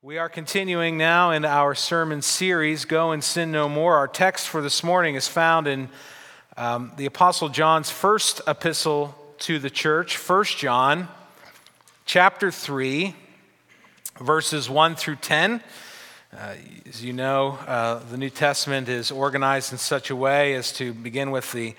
We are continuing now in our sermon series, Go and Sin No More. Our text for this morning is found in the Apostle John's first epistle to the church, 1 John, chapter 3, verses 1 through 10. As you know, the New Testament is organized in such a way as to begin with the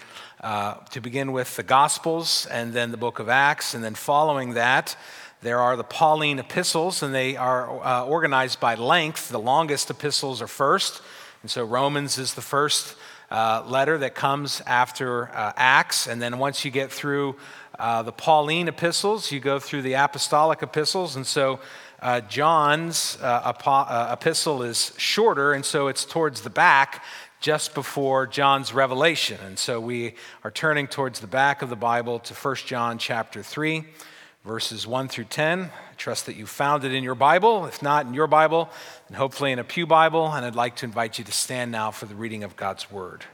Gospels and then the book of Acts, and then following that, there are the Pauline epistles, and they are organized by length. The longest epistles are first, and so Romans is the first letter that comes after Acts, and then once you get through the Pauline epistles, you go through the apostolic epistles, and so John's epistle is shorter, and so it's towards the back, just before John's revelation. And so we are turning towards the back of the Bible to 1 John chapter 3, verses 1 through 10. I trust that you found it in your Bible. If not in your Bible, then hopefully in a pew Bible. And I'd like to invite you to stand now for the reading of God's Word.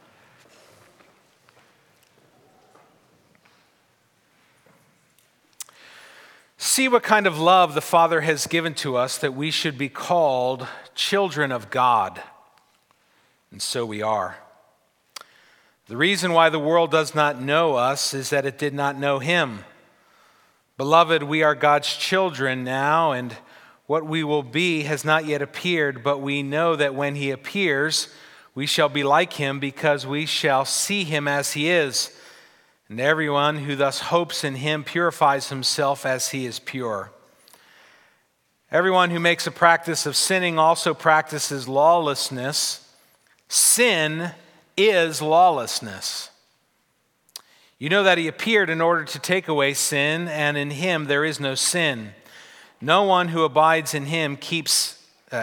See what kind of love the Father has given to us that we should be called children of God. And so we are. The reason why the world does not know us is that it did not know Him. Beloved, we are God's children now, and what we will be has not yet appeared, but we know that when He appears, we shall be like Him because we shall see Him as He is. And everyone who thus hopes in Him purifies himself as He is pure. Everyone who makes a practice of sinning also practices lawlessness. Sin is lawlessness. You know that He appeared in order to take away sin, and in Him there is no sin. No one who abides in Him keeps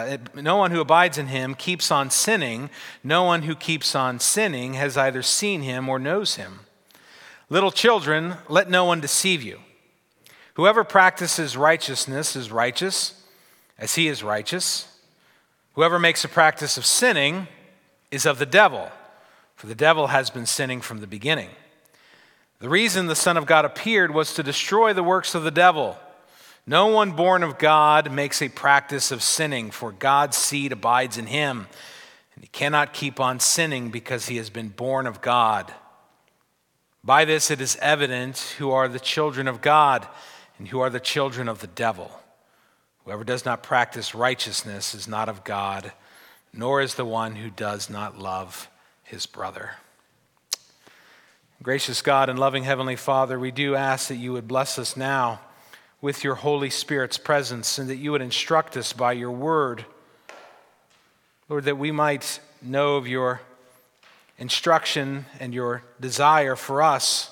on sinning. No one who keeps on sinning has either seen Him or knows Him. Little children, let no one deceive you. Whoever practices righteousness is righteous, as he is righteous. Whoever makes a practice of sinning is of the devil, for the devil has been sinning from the beginning. The reason the Son of God appeared was to destroy the works of the devil. No one born of God makes a practice of sinning, for God's seed abides in him, and he cannot keep on sinning because he has been born of God. By this it is evident who are the children of God and who are the children of the devil. Whoever does not practice righteousness is not of God, nor is the one who does not love his brother. Gracious God and loving Heavenly Father, we do ask that you would bless us now with your Holy Spirit's presence and that you would instruct us by your word. Lord, that we might know of your instruction and your desire for us.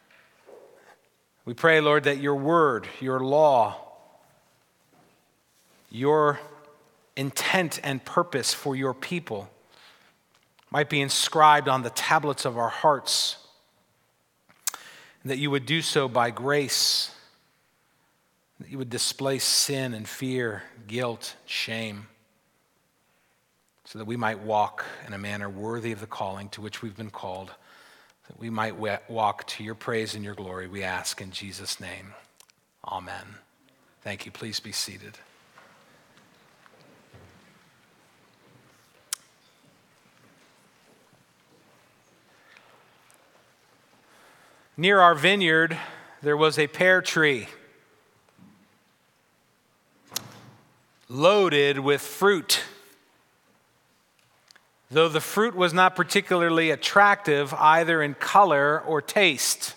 We pray, Lord, that your word, your law, your intent and purpose for your people might be inscribed on the tablets of our hearts, and that you would do so by grace, that you would displace sin and fear, guilt, shame, so that we might walk in a manner worthy of the calling to which we've been called, that we might walk to your praise and your glory, we ask in Jesus' name. Amen. Thank you. Please be seated. Near our vineyard, there was a pear tree loaded with fruit. Though the fruit was not particularly attractive either in color or taste.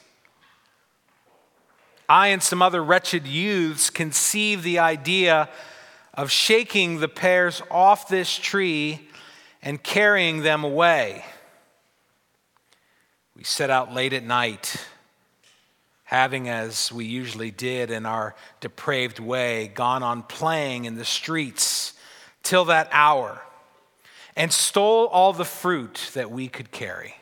I and some other wretched youths conceived the idea of shaking the pears off this tree and carrying them away. We set out late at night, having, as we usually did in our depraved way, gone on playing in the streets till that hour, and stole all the fruit that we could carry.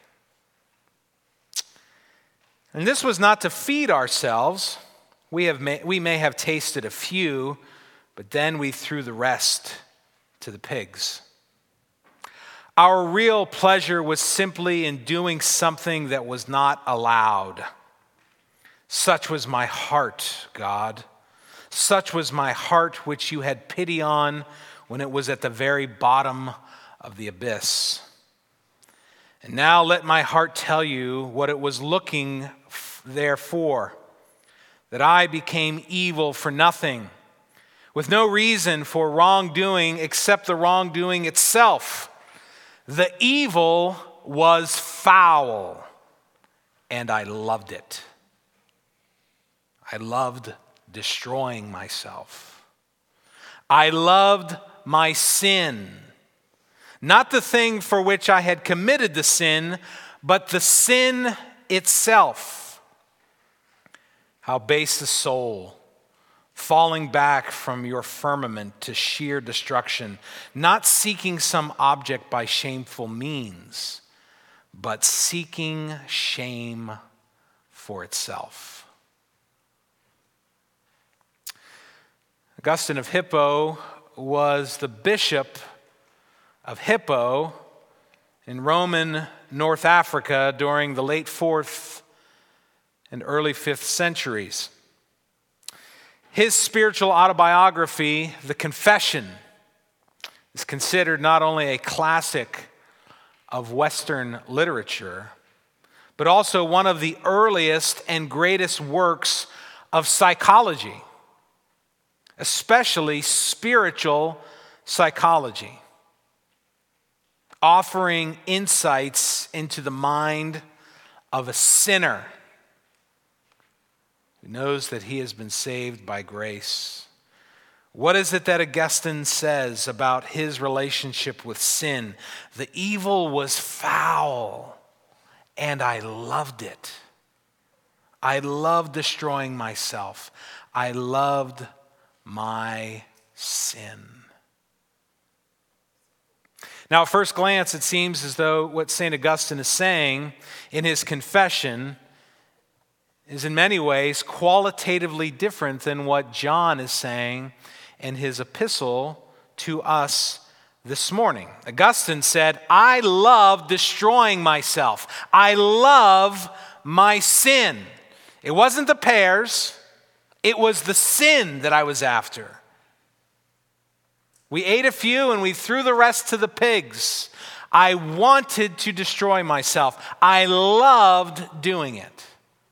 And this was not to feed ourselves. We may have tasted a few, but then we threw the rest to the pigs. Our real pleasure was simply in doing something that was not allowed. Such was my heart, God. Such was my heart, which you had pity on when it was at the very bottom of the abyss. And now let my heart tell you what it was looking there for, that I became evil for nothing, with no reason for wrongdoing except the wrongdoing itself. The evil was foul, and I loved it. I loved destroying myself. I loved my sin, not the thing for which I had committed the sin, but the sin itself. How base the soul, falling back from your firmament to sheer destruction, not seeking some object by shameful means, but seeking shame for itself. Augustine of Hippo was the bishop of Hippo in Roman North Africa during the late 4th and early 5th centuries. His spiritual autobiography, The Confession, is considered not only a classic of Western literature, but also one of the earliest and greatest works of psychology, especially spiritual psychology, offering insights into the mind of a sinner who knows that he has been saved by grace. What is it that Augustine says about his relationship with sin? The evil was foul, and I loved it. I loved destroying myself. I loved my sin. Now, at first glance, it seems as though what St. Augustine is saying in his confession is in many ways qualitatively different than what John is saying in his epistle to us this morning. Augustine said, I love destroying myself. I love my sin. It wasn't the pears, it was the sin that I was after. We ate a few and we threw the rest to the pigs. I wanted to destroy myself. I loved doing it.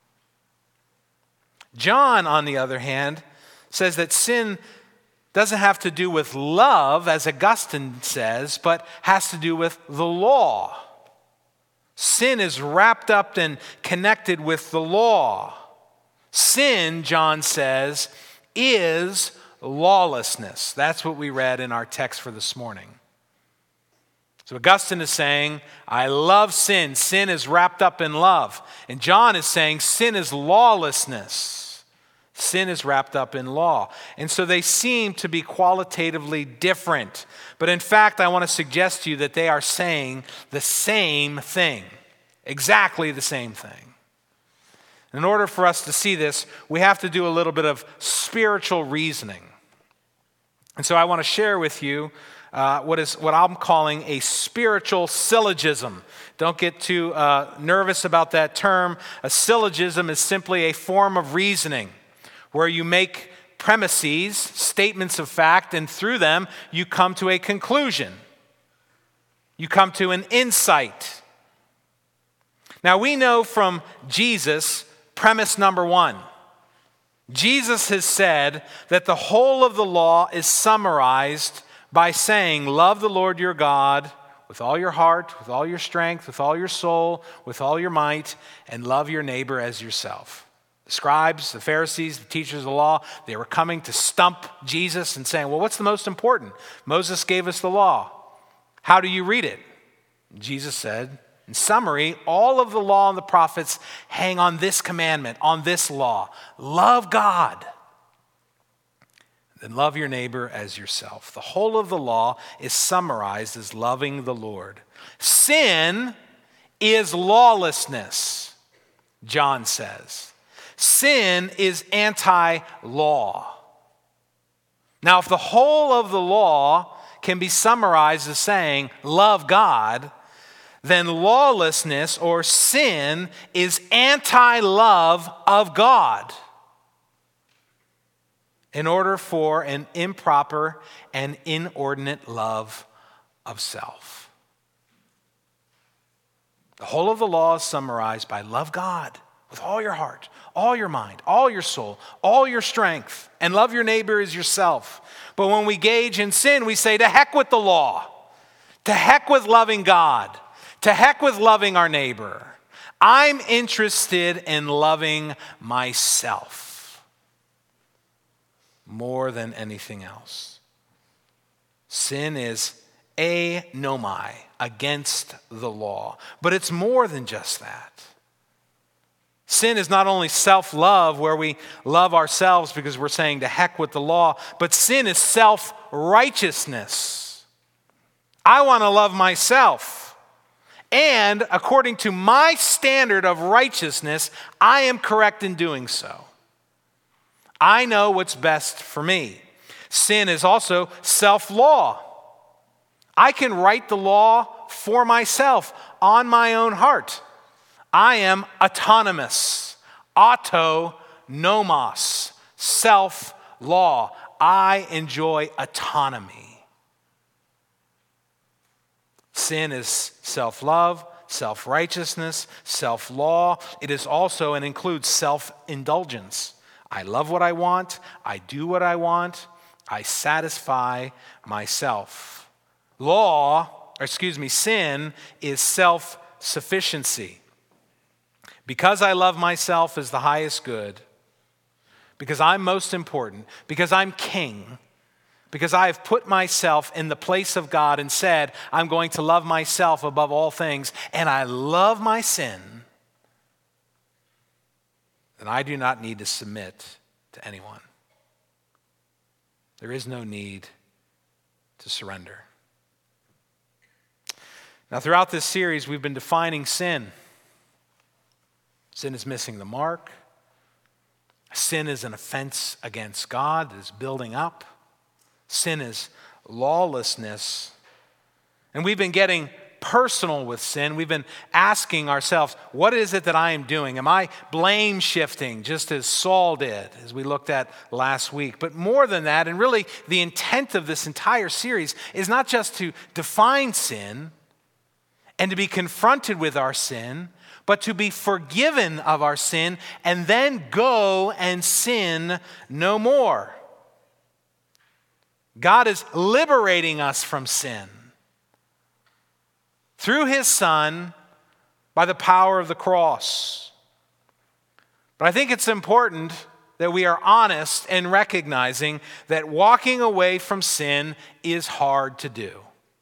John, on the other hand, says that sin doesn't have to do with love, as Augustine says, but has to do with the law. Sin is wrapped up and connected with the law. Sin, John says, is lawlessness. That's what we read in our text for this morning. So Augustine is saying, I love sin. Sin is wrapped up in love. And John is saying sin is lawlessness. Sin is wrapped up in law. And so they seem to be qualitatively different. But in fact, I want to suggest to you that they are saying the same thing. Exactly the same thing. In order for us to see this, we have to do a little bit of spiritual reasoning. And so I want to share with you what I'm calling a spiritual syllogism. Don't get too nervous about that term. A syllogism is simply a form of reasoning where you make premises, statements of fact, and through them you come to a conclusion. You come to an insight. Now we know from Jesus, premise number one. Jesus has said that the whole of the law is summarized by saying, love the Lord your God with all your heart, with all your strength, with all your soul, with all your might, and love your neighbor as yourself. The scribes, the Pharisees, the teachers of the law, they were coming to stump Jesus and saying, well, what's the most important? Moses gave us the law. How do you read it? Jesus said, in summary, all of the law and the prophets hang on this commandment, on this law. Love God. Then love your neighbor as yourself. The whole of the law is summarized as loving the Lord. Sin is lawlessness, John says. Sin is anti-law. Now, if the whole of the law can be summarized as saying, love God, then lawlessness or sin is anti-love of God. in order for an improper and inordinate love of self. The whole of the law is summarized by love God with all your heart, all your mind, all your soul, all your strength, and love your neighbor as yourself. But when we engage in sin, we say, to heck with the law, to heck with loving God, to heck with loving our neighbor. I'm interested in loving myself more than anything else. Sin is anomai, against the law. But it's more than just that. Sin is not only self-love, where we love ourselves because we're saying to heck with the law, but sin is self-righteousness. I want to love myself. And according to my standard of righteousness, I am correct in doing so. I know what's best for me. Sin is also self-law. I can write the law for myself on my own heart. I am autonomous, autonomos, self-law. I enjoy autonomy. Sin is self-love, self-righteousness, self-law. It is also and includes self-indulgence. I love what I want. I do what I want. I satisfy myself. Sin is self-sufficiency. Because I love myself as the highest good, because I'm most important, because I'm king, because I have put myself in the place of God and said, I'm going to love myself above all things, and I love my sin, then I do not need to submit to anyone. There is no need to surrender. Now, throughout this series, we've been defining sin. Sin is missing the mark. Sin is an offense against God that is building up. Sin is lawlessness. And we've been getting personal with sin. We've been asking ourselves, what is it that I am doing? Am I blame shifting, just as Saul did, as we looked at last week? But more than that, and really the intent of this entire series is not just to define sin and to be confronted with our sin, but to be forgiven of our sin and then go and sin no more. God is liberating us from sin through his Son by the power of the cross. But I think it's important that we are honest in recognizing that walking away from sin is hard to do,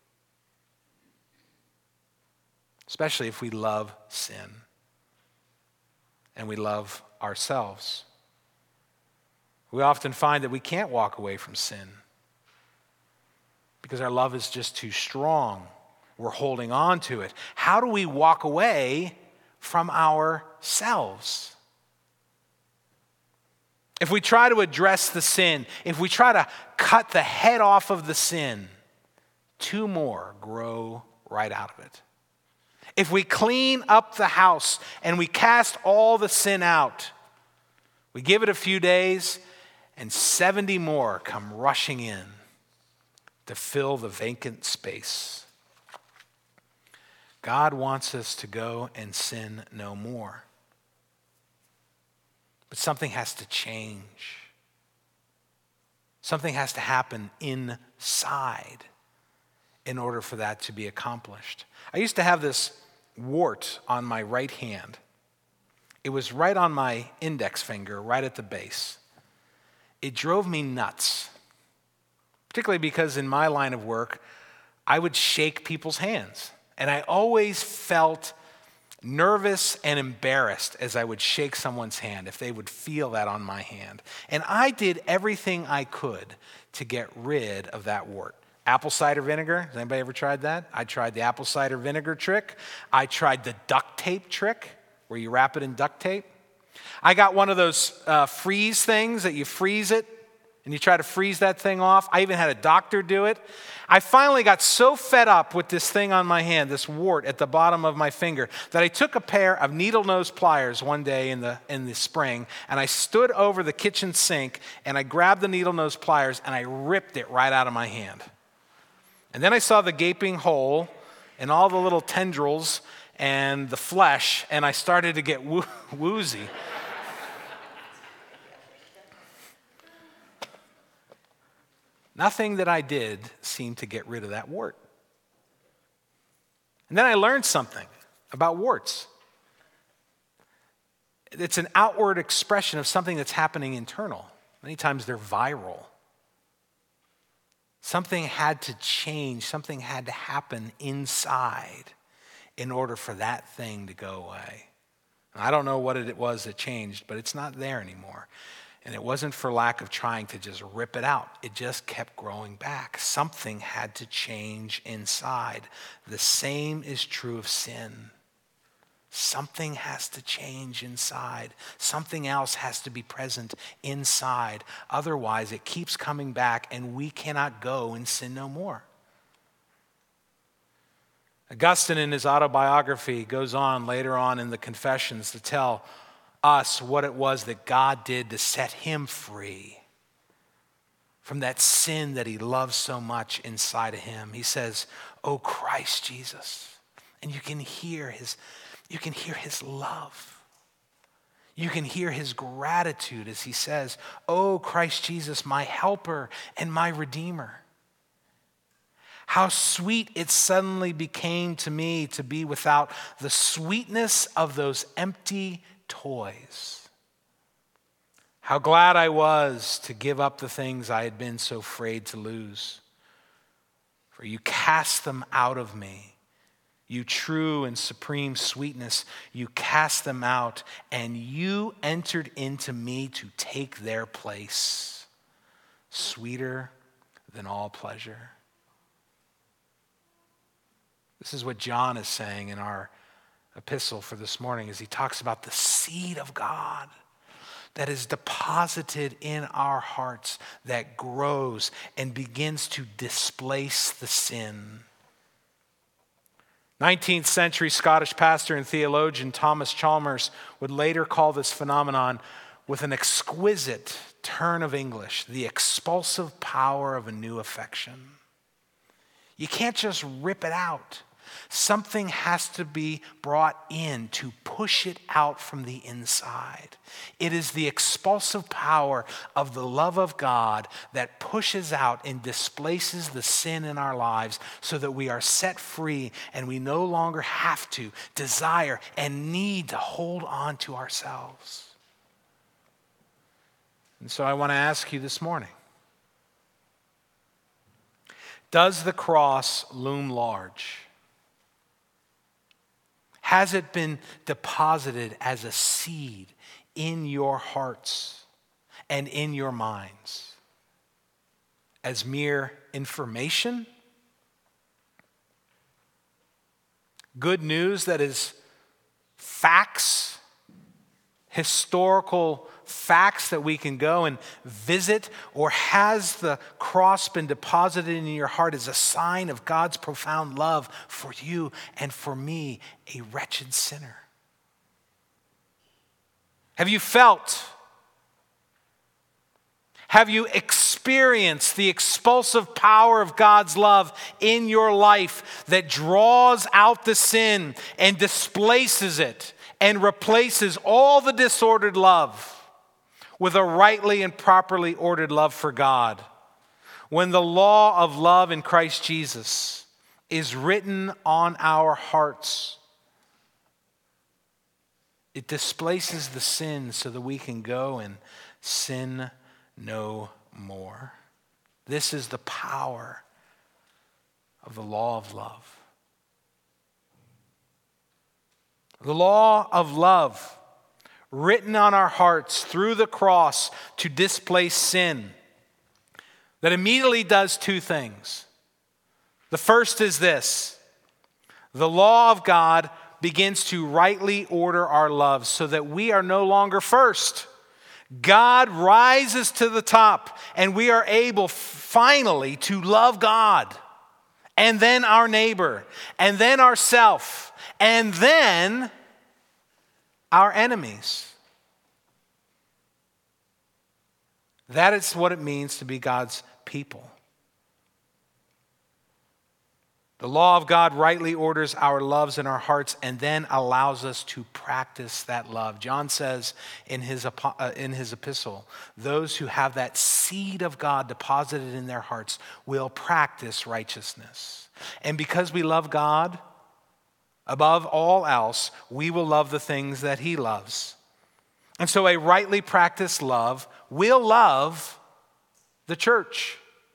especially if we love sin and we love ourselves. We often find that we can't walk away from sin because our love is just too strong. We're holding on to it. How do we walk away from ourselves? If we try to address the sin, if we try to cut the head off of the sin, two more grow right out of it. If we clean up the house and we cast all the sin out, we give it a few days and 70 more come rushing in to fill the vacant space. God wants us to go and sin no more. But something has to change. Something has to happen inside in order for that to be accomplished. I used to have this wart on my right hand. It was right on my index finger, right at the base. It drove me nuts, particularly because in my line of work, I would shake people's hands. And I always felt nervous and embarrassed as I would shake someone's hand, if they would feel that on my hand. And I did everything I could to get rid of that wart. Apple cider vinegar, has anybody ever tried that? I tried the apple cider vinegar trick. I tried the duct tape trick, where you wrap it in duct tape. I got one of those freeze things that you freeze it and you try to freeze that thing off. I even had a doctor do it. I finally got so fed up with this thing on my hand, this wart at the bottom of my finger, that I took a pair of needle-nose pliers one day in the spring, and I stood over the kitchen sink, and I grabbed the needle-nose pliers, and I ripped it right out of my hand. And then I saw the gaping hole and all the little tendrils and the flesh, and I started to get woozy. Nothing that I did seemed to get rid of that wart. And then I learned something about warts. It's an outward expression of something that's happening internal. Many times they're viral. Something had to change, something had to happen inside in order for that thing to go away. I don't know what it was that changed, but it's not there anymore. And it wasn't for lack of trying to just rip it out. It just kept growing back. Something had to change inside. The same is true of sin. Something has to change inside. Something else has to be present inside. Otherwise, it keeps coming back and we cannot go and sin no more. Augustine, in his autobiography, goes on later on in the Confessions to tell us what it was that God did to set him free from that sin that he loves so much inside of him. He says, "Oh Christ Jesus," and you can hear his love. You can hear his gratitude as he says, "Oh Christ Jesus, my helper and my redeemer. How sweet it suddenly became to me to be without the sweetness of those empty toys. How glad I was to give up the things I had been so afraid to lose. For you cast them out of me. You true and supreme sweetness, you cast them out, and you entered into me to take their place, sweeter than all pleasure." This is what John is saying in our epistle for this morning as he talks about the seed of God that is deposited in our hearts, that grows and begins to displace the sin. 19th century Scottish pastor and theologian Thomas Chalmers would later call this phenomenon, with an exquisite turn of English, the expulsive power of a new affection. You can't just rip it out. Something has to be brought in to push it out from the inside. It is the expulsive power of the love of God that pushes out and displaces the sin in our lives so that we are set free and we no longer have to desire and need to hold on to ourselves. And so I want to ask you this morning, does the cross loom large? Has it been deposited as a seed in your hearts and in your minds? As mere information? Good news that is facts, historical facts that we can go and visit? Or has the cross been deposited in your heart as a sign of God's profound love for you and for me, a wretched sinner? Have you felt? Have you experienced the expulsive power of God's love in your life that draws out the sin and displaces it and replaces all the disordered love with a rightly and properly ordered love for God? When the law of love in Christ Jesus is written on our hearts, it displaces the sin so that we can go and sin no more. This is the power of the law of love. The law of love written on our hearts through the cross to displace sin, that immediately does two things. The first is this: the law of God begins to rightly order our love so that we are no longer first. God rises to the top, and we are able finally to love God, and then our neighbor, and then ourself, and then our enemies. That is what it means to be God's people. The law of God rightly orders our loves in our hearts and then allows us to practice that love. John says in his epistle, those who have that seed of God deposited in their hearts will practice righteousness. And because we love God above all else, we will love the things that he loves. And so a rightly practiced love will love the church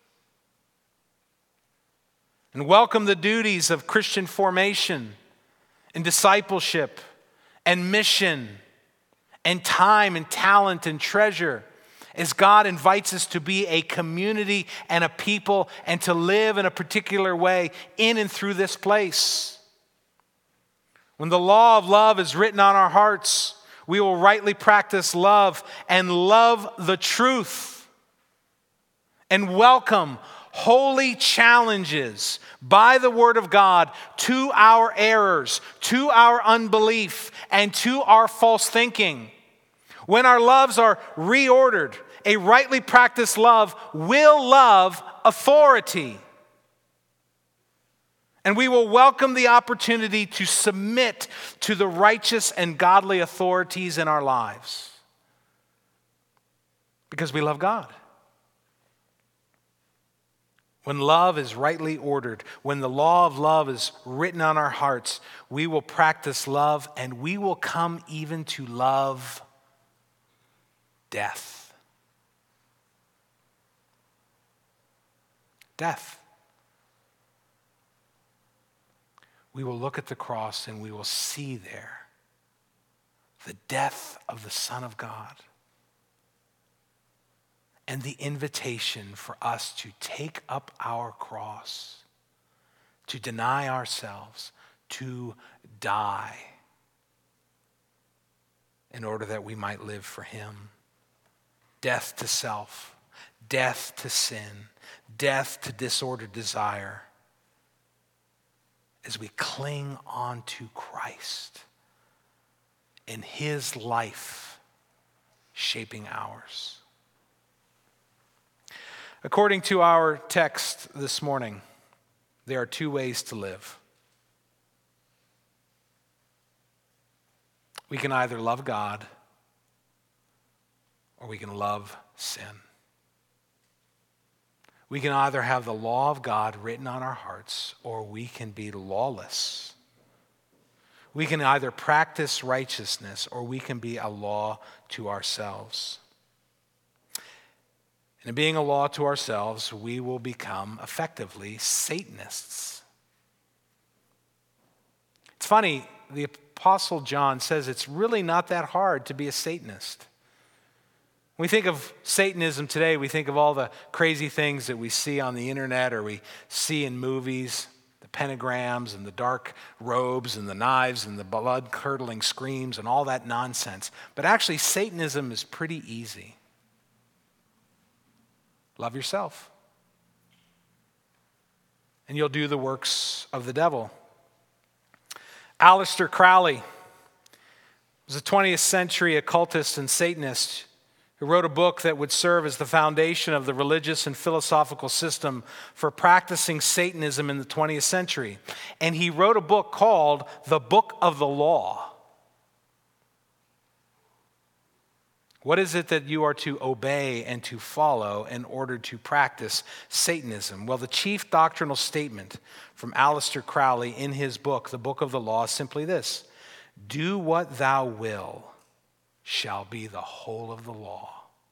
and welcome the duties of Christian formation and discipleship and mission and time and talent and treasure as God invites us to be a community and a people and to live in a particular way in and through this place. When the law of love is written on our hearts, we will rightly practice love and love the truth and welcome holy challenges by the word of God to our errors, to our unbelief, and to our false thinking. When our loves are reordered, a rightly practiced love will love authority. And we will welcome the opportunity to submit to the righteous and godly authorities in our lives because we love God. When love is rightly ordered, when the law of love is written on our hearts, we will practice love and we will come even to love death. Death. We will look at the cross and we will see there the death of the Son of God and the invitation for us to take up our cross, to deny ourselves, to die in order that we might live for him. Death to self, death to sin, death to disordered desire, as we cling on to Christ and his life shaping ours. According to our text this morning, there are two ways to live. We can either love God or we can love sin. We can either have the law of God written on our hearts or we can be lawless. We can either practice righteousness or we can be a law to ourselves. And in being a law to ourselves, we will become effectively Satanists. It's funny, the Apostle John says it's really not that hard to be a Satanist. When we think of Satanism today, we think of all the crazy things that we see on the internet or we see in movies, the pentagrams and the dark robes and the knives and the blood-curdling screams and all that nonsense. But actually, Satanism is pretty easy. Love yourself. And you'll do the works of the devil. Aleister Crowley was a 20th century occultist and Satanist who wrote a book that would serve as the foundation of the religious and philosophical system for practicing Satanism in the 20th century. And he wrote a book called The Book of the Law. What is it that you are to obey and to follow in order to practice Satanism? Well, the chief doctrinal statement from Aleister Crowley in his book, The Book of the Law, is simply this: do what thou will shall be the whole of the law.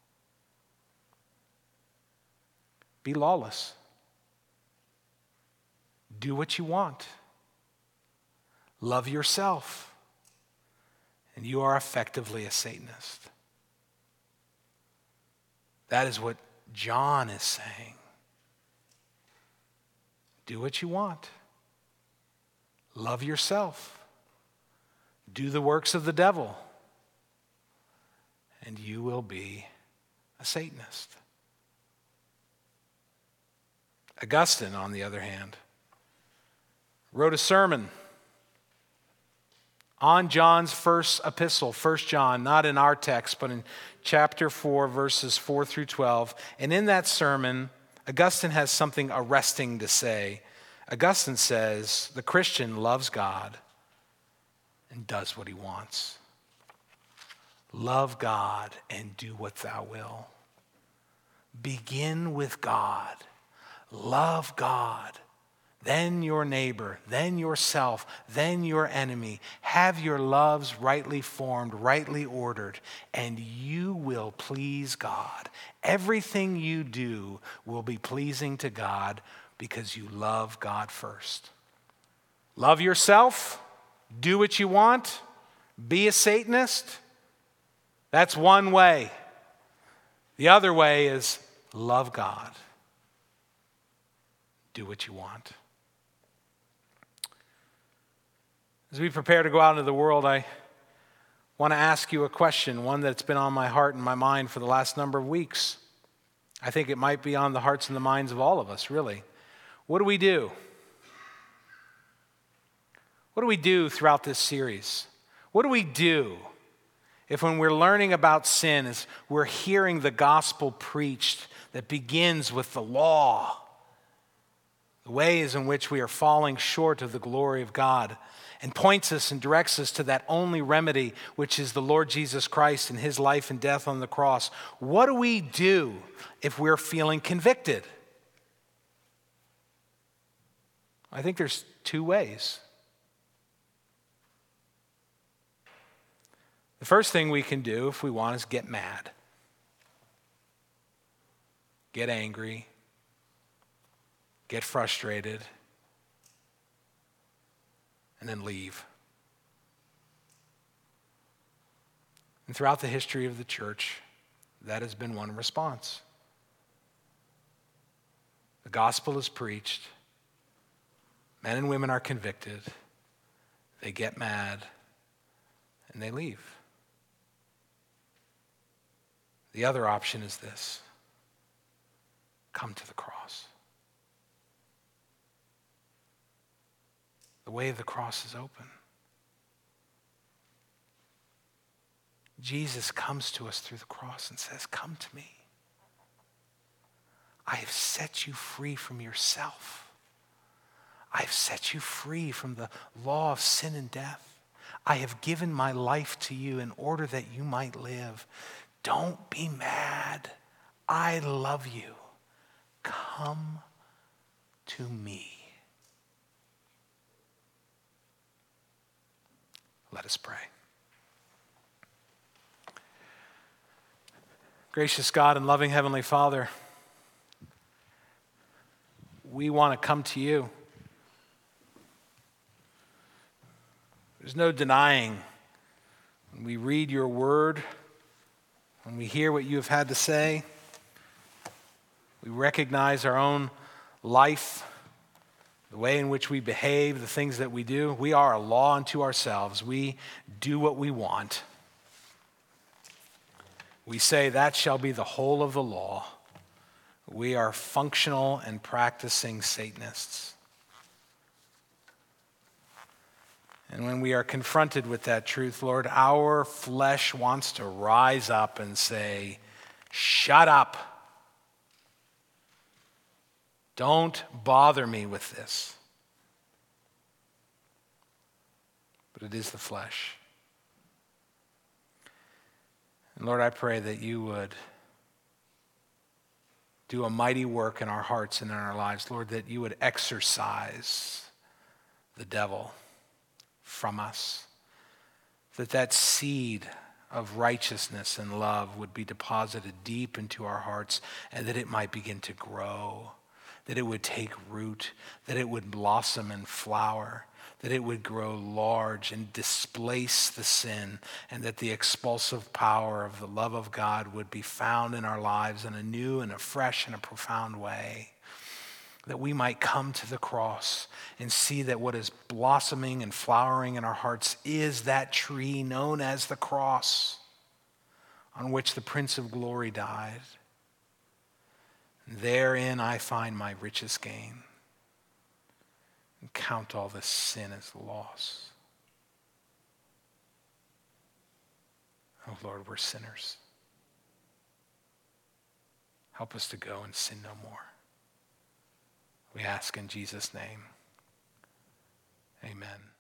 Be lawless. Do what you want. Love yourself. And you are effectively a Satanist. That is what John is saying. Do what you want. Love yourself. Do the works of the devil. and you will be a Satanist. Augustine, on the other hand, wrote a sermon on John's first epistle, 1 John, not in our text, but in chapter 4, verses 4 through 12. And in that sermon, Augustine has something arresting to say. Augustine says, the Christian loves God and does what he wants. Love God and do what thou will. Begin with God. Love God. Then your neighbor, then yourself, then your enemy. Have your loves rightly formed, rightly ordered, and you will please God. Everything you do will be pleasing to God because you love God first. Love yourself, do what you want, be a Satanist. That's one way. The other way is love God. Do what you want. As we prepare to go out into the world, I want to ask you a question, one that's been on my heart and my mind for the last number of weeks. I think it might be on the hearts and the minds of all of us, really. What do we do? What do we do throughout this series? What do we do if when we're learning about sin, as we're hearing the gospel preached that begins with the law, the ways in which we are falling short of the glory of God, and points us and directs us to that only remedy, which is the Lord Jesus Christ and his life and death on the cross? What do we do if we're feeling convicted? I think there's two ways. The first thing we can do if we want is get mad, get angry, get frustrated, and then leave. And throughout the history of the church, that has been one response. The gospel is preached, men and women are convicted, they get mad, and they leave. The other option is this: come to the cross. The way of the cross is open. Jesus comes to us through the cross and says, come to me. I have set you free from yourself. I have set you free from the law of sin and death. I have given my life to you in order that you might live. Don't be mad. I love you. Come to me. Let us pray. Gracious God and loving Heavenly Father, we want to come to you. There's no denying when we read your word, when we hear what you have had to say, we recognize our own life, the way in which we behave, the things that we do. We are a law unto ourselves. We do what we want. We say that shall be the whole of the law. We are functional and practicing Satanists. And when we are confronted with that truth, Lord, our flesh wants to rise up and say, shut up. Don't bother me with this. But it is the flesh. And Lord, I pray that you would do a mighty work in our hearts and in our lives. Lord, that you would exorcise the devil from us. That seed of righteousness and love would be deposited deep into our hearts, and that it might begin to grow, that it would take root, that it would blossom and flower, that it would grow large and displace the sin, and that the expulsive power of the love of God would be found in our lives in a new and a fresh and a profound way. That we might come to the cross and see that what is blossoming and flowering in our hearts is that tree known as the cross. on which the Prince of Glory died. And therein I find my richest gain, and count all this sin as loss. Oh Lord, we're sinners. Help us to go and sin no more. We ask in Jesus' name. Amen.